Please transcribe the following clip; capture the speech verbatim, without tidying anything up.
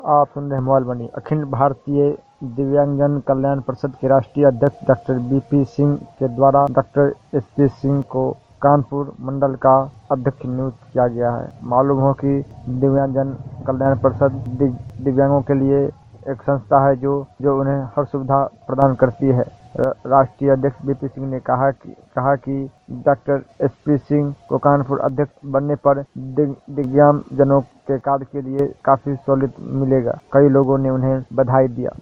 आप सुन रहे हैं मोबाइल बनी। अखिल भारतीय दिव्यांगजन कल्याण परिषद के राष्ट्रीय अध्यक्ष डॉक्टर बीपी सिंह के द्वारा डॉक्टर एसपी सिंह को कानपुर मंडल का अध्यक्ष नियुक्त किया गया है। मालूम हो कि दिव्यांगजन कल्याण परिषद दिव्यांगों के लिए एक संस्था है जो जो उन्हें हर सुविधा प्रदान करती है। राष्ट्रीय अध्यक्ष बीपी सिंह ने कहा कि कहा कि डॉक्टर एसपी सिंह को कानपुर अध्यक्ष बनने पर दिव्यांग जनों के कार्य के लिए काफी सहूलियत मिलेगा। कई लोगों ने उन्हें बधाई दिया।